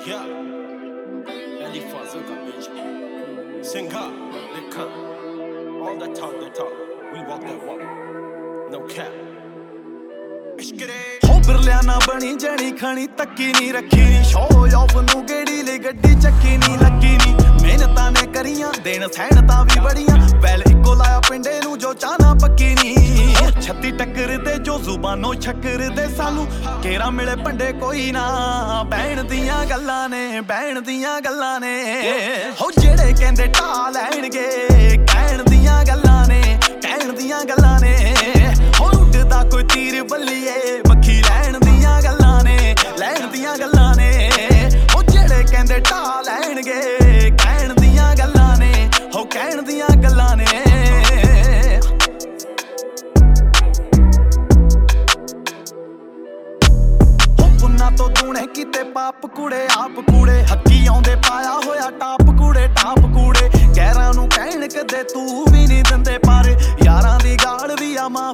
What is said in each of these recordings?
Yeah, Eli Fazuka, bitch. Singa, Lika. All that talk, we walk that walk. No cap. ਹੋ ਬਿਰਲਿਆ ਨਾ ਬਣੀ ਜਣੀ ਖਣੀ ਤੱਕੀ ਨਹੀਂ ਰੱਖੀ ਨੀ ਸ਼ੋਅ ਆਫ ਨੂੰ ਗੇੜੀ ਲਈ ਗੱਡੀ ਚੱਕੀ ਨਹੀਂ ਲੱਗੀ ਨੀ ਮਿਹਨਤਾਂ ਨੇ ਕਰੀਆਂ ਦੇਣ ਸਹਿਣਤਾਂ ਵੀ ਬੜੀਆਂ ਵੈਲ ਇੱਕੋ ਲਾਇਆ ਪਿੰਡੇ ਨੂੰ ਜੋ ਚਾਹਨਾ ਪੱਕੀ ਨੀ 36 ਟੱਕਰ ਦੇ ਜੋ ਜ਼ੁਬਾਨੋਂ ਛੱਕਰ ਦੇ ਸਾਨੂੰ ਕੇਰਾ ਮਿਲੇ ਭੰਡੇ ਕੋਈ ਨਾ ਬਹਿਣ ਦੀਆਂ ਗੱਲਾਂ ਨੇ ਬਹਿਣ ਦੀਆਂ ਗੱਲਾਂ ਨੇ ਹੋ ਜਿਹੜੇ ਕਹਿੰਦੇ ਢਾ ਲੈਣਗੇ ਕਹਿਣ ਦੀਆਂ ਗੱਲਾਂ ਨੇ ਕਹਿਣ ਦੀਆਂ ਗੱਲਾਂ ਨੇ ਹੋ ਉੱਡਦਾ ਕੋਈ ਤੀਰ ਬੱਲੀਏ ਮੱਖੀ ਲੈਣ ਦੀਆਂ ਗੱਲਾਂ ਨੇ ਲੈਣ ਦੀਆਂ ਗੱਲਾਂ ਨੇ ਉਹ ਜਿਹੜੇ ਕਹਿੰਦੇ ਢਾ ਲੈਣਗੇ ਕਹਿਣ ਦੀਆਂ ਗੱਲਾਂ ਨੇ ਹੋ ਕਹਿਣ ਦੀਆਂ ਗੱਲਾਂ ਨੇ ਤੋਂ ਦੂਣੇ ਕੀਤੇ ਪਾਪ ਕੂੜੇ ਆਪ ਕੂੜੇ ਹੱਕੀ ਆਉਂਦੇ ਪਾਇਆ ਹੋਇਆ ਟਾਪ ਕੂੜੇ ਗਹਿਰਾਂ ਨੂੰ ਕਹਿਣ ਕਦੇ ਤੂੰ ਵੀ ਨਹੀਂ ਦਿੰਦੇ ਪਰ ਯਾਰਾਂ ਦੀ ਗਾਲ ਵੀ ਆ ਮਾਫ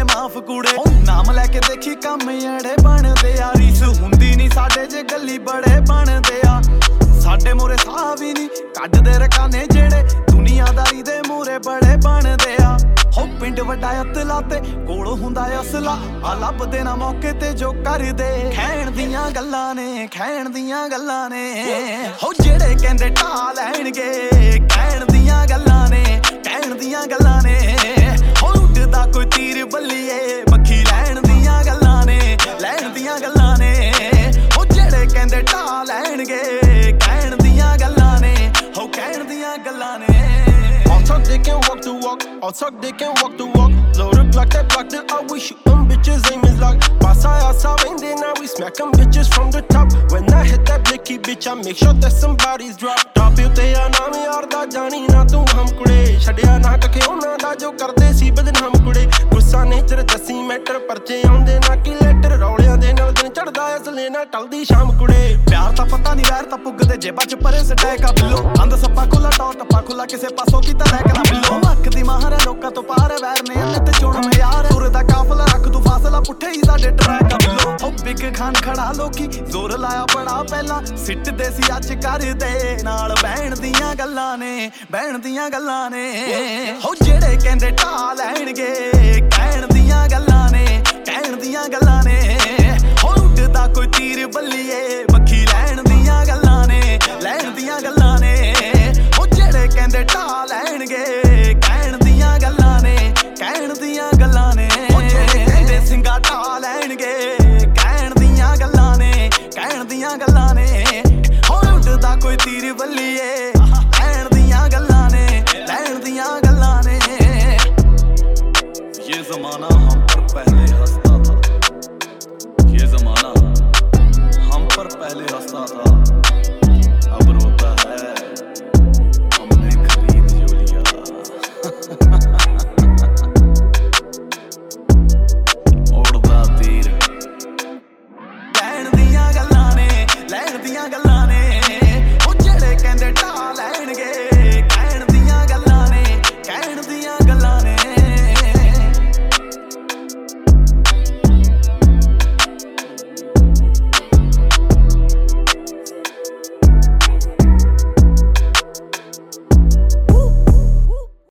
ਕੂੜੇ ਨਾਮ ਲੈ ਕੇ ਦੇਖੀ ਕੰਮ ਅੜੇ ਬਣਦੇ ਆ ਰੀਸ ਹੁੰਦੀ ਨਹੀਂ ਸਾਡੇ ਜੇ ਗੱਲੀ ਬੜੇ ਬਣਦੇ ਆ ਸਾਡੇ ਮੂਰੇ ਸਾਹ ਵੀ ਨਹੀਂ ਕੱਢਦੇ ਰਕਾਨੇ ਜਿਹੜੇ ਦੁਨੀਆਦਾਰੀ ਦੇ ਮੂਰੇ ਬੜੇ ਬਣਦੇ ਆ ਹੋ ਪਿੰਡ ਵੱਡਾ ਅਤਲਾ ਤੇ ਕੋਲ ਹੁੰਦਾ ਅਸਲਾ ਆ ਲੱਭਦੇ ਨਾ ਮੌਕੇ ਤੇ ਜੋ ਕਰਦੇ ਖੈਣ ਦੀਆਂ ਗੱਲਾਂ ਨੇ ਖੈਣ ਦੀਆਂ ਗੱਲਾਂ ਨੇ ਹੋ ਜਿਹੜੇ ਕਹਿੰਦੇ ਢਾ ਲੈਣਗੇ ਕਹਿਣ ਦੀਆਂ ਗੱਲਾਂ ਨੇ ਕਹਿਣ ਦੀਆਂ ਗੱਲਾਂ ਨੇ ਹੋ ਉੱਡਦਾ ਕੋਈ ਤੀਰ ਬੱਲੀਏ ਮੱਖੀ ਲੈਣ ਦੀਆਂ ਗੱਲਾਂ ਨੇ ਲੈਣ ਦੀਆਂ ਗੱਲਾਂ ਨੇ ਹੋ ਜਿਹੜੇ ਕਹਿੰਦੇ ਢਾ ਲੈਣਗੇ ਕਹਿਣ ਦੀਆਂ ਗੱਲਾਂ ਨੇ ਹੋ ਕਹਿਣ ਦੀਆਂ ਗੱਲਾਂ ਨੇ Talk, they can walk the walk. All talk, they can walk the walk. Load up, block that. I wish you them bitches aim is locked. Passa essa vende, now we smack them bitches from the top. When I hit that blicky bitch, I make sure that somebody's drop. Top you te naam yaar da jani na tu hum kude. Chhadiya na kakhe ਉਹਨਾਂ ਦਾ ਜੋ ਕਰਦੇ ਸੀ ਬਦਨਾਮ ਕੁੜੇ ਗੁੱਸਾ nature ਦੱਸੀ matter ਪਰਚੇ ਆਉਂਦੇ ਨਾ ਕਿ ਲੈਟਰ ਰੌਲਿਆਂ ਦੇ ਨਾਲ ਦਿਨ ਚੜਦਾ ਅਸਲੇ ਨਾ ਟਲਦੀ ਸ਼ਾਮ ਕੁੜੇ ਪਿਆਰ ਤਾਂ ਪਤਾ ਨਹੀਂ ਵੈਰ ਤਾਂ ਪੁੱਗਦੇ ਜੇਬਾਂ ਚ ਪਰੇ ਸਟੈਕਾ ਬਿੱਲੋ ਅੰਦ ਸੱਪਾ ਖੁੱਲਾ ਟੱਪਾ ਖੁੱਲਾ ਕਿਸੇ ਪਾਸੋਂ ਕੀਤਾ ਲੈ ਕੇ ਨਾ ਬਿੱਲੋ ਅੱਖ ਦੀ ਮਾਹਰ ਲੋਕਾਂ ਤੋਂ ਪਾਰ ਵੈਰ ਨੇ ਅੰਨੇ ਤੇ ਚੁਣ ਮੈਂ ਯਾਰ ਤੁਰਦਾ ਕਾਫਲਾ ਰੱਖ ਤੂੰ ਫਾਸਲਾ ਪੁੱਠੇ ਹੀ ਸਾਡੇ ਟਰੈਕ ਆ ਬਿੱਲੋ ਹੋ ਬਿਗ ਖਾਨ ਖੜਾ ਲੋਕੀ ਜ਼ੋਰ ਲਾਇਆ ਬੜਾ ਪਹਿਲਾਂ ਸਿੱਟਦੇ ਸੀ ਅੱਜ ਕਰਦੇ ਨਾਲ ਬਹਿਣ ਦੀਆਂ ਗੱਲਾਂ ਨੇ ਬਹਿਣ ਦੀਆਂ ਗੱਲਾਂ ਨੇ ਹੋ ਜਿਹੜੇ ਕਹਿੰਦੇ ਢਾ ਲੈਣਗੇ ਕਹਿਣ ਦੀਆਂ ਗੱਲਾਂ ਨੇ ਕਹਿਣ ਦੀਆਂ ਗੱਲਾਂ ਨੇ ਹੋ ਉੱਡਦਾ ਕੋਈ ਤੀਰ ਬੱਲੀਏ ਮੱਖੀ ਲੈਣ ਦੀਆਂ ਗੱਲਾਂ ਨੇ ਲੈਣ ਦੀਆਂ ਗੱਲਾਂ ਨੇ ਉਹ ਜਿਹੜੇ ਕਹਿੰਦੇ ਢਾ ਲੈਣਗੇ ਕਹਿਣ ਦੀਆਂ ਗੱਲਾਂ ਨੇ ਕਹਿਣ ਦੀਆਂ ਗੱਲਾਂ ਨੇ ਉਹ ਜਿਹੜੇ ਕਹਿੰਦੇ ਸਿੰਘਾ ਢਾ ਲੈਣਗੇ ਕਹਿਣ ਦੀਆਂ ਗੱਲਾਂ ਨੇ ਕਹਿਣ ਦੀਆਂ ਗੱਲਾਂ ਨੇ ਹੋ ਉੱਡਦਾ ਕੋਈ ਤੀਰ ਬੱਲੀਏ